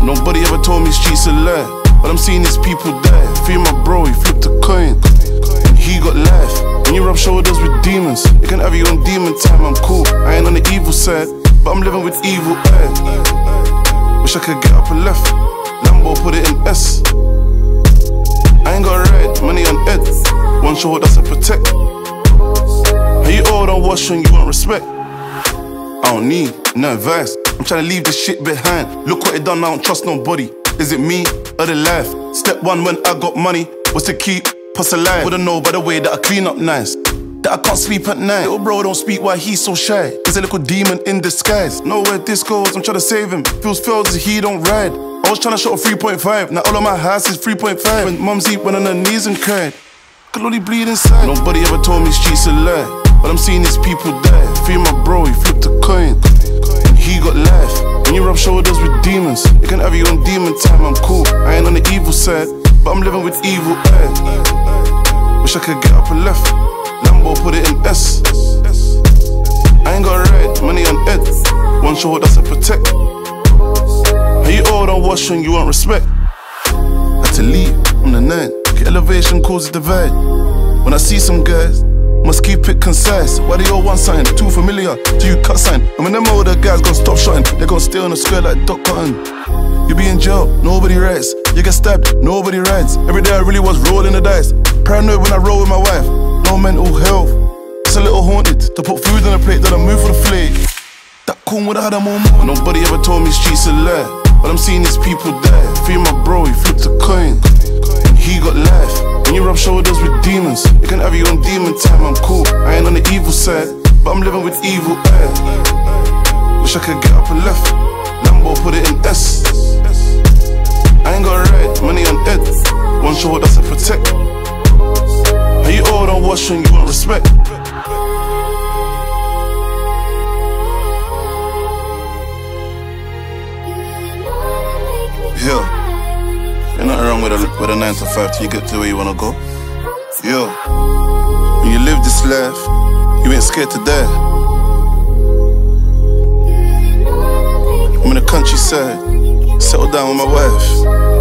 Nobody ever told me streets a lie, but I'm seeing these people die. Free my bro, he flipped a coin, and he got life. When you rub shoulders with demons, you can have your own demon time. I'm cool, I ain't on the evil side, but I'm living with evil eye. Wish I could get up and left, Lambo put it in S. I ain't got red, money on Ed. One show doesn't protect. How you all don't wash and you want respect? I don't need no advice, I'm trying to leave this shit behind. Look what it done, I don't trust nobody. Is it me or the life? Step one when I got money was to keep us alive. Wouldn't know by the way that I clean up nice, that I can't sleep at night. Little bro don't speak why he's so shy. He's a little demon in disguise. Know where this goes, I'm trying to save him. Feels fails as he don't ride. I was trying to show a 3.5, now all of my house is 3.5. When mumsy went on her knees and cried, could only bleed inside. Nobody ever told me streets a lie, but I'm seeing these people die. Free my bro, he flipped a coin, and he got life. When you rub shoulders with demons, you can have your own demon time. I'm cool, I ain't on the evil side, but I'm living with evil eye. Wish I could get up and left, Lambo put it in S. I ain't got red, money on Ed. One show doesn't protect. How you all don't wash and you want respect? Had to leave on the 9. Get elevation causes divide. When I see some guys, must keep it concise. Why they all want something too familiar to you cut sign? And when them older guys gon' stop shotting, they gon' stay on the square like Doc Cotton. You be in jail, nobody writes. You get stabbed, nobody rides. Every day I really was rolling the dice. Paranoid when I roll with my wife. No mental health, it's a little haunted. To put food on a plate, that I move for the flake. That cool would've had a more. Nobody ever told me streets a lie, but I'm seeing these people die. Free my bro, he flipped a coin, and he got life. When you rub shoulders with demons, you can have your own demon time. I'm cool, I ain't on the evil side, but I'm living with evil eye. Wish I could get up and left, Lambo put it in S. I ain't got red, money on Ed. One show doesn't protect. How you all don't wash and you want respect? Yeah, you're not wrong with a 9 to 5 till you get to where you wanna go. Yeah, when you live this life, you ain't scared to die. I'm in the countryside, settle down with my wife.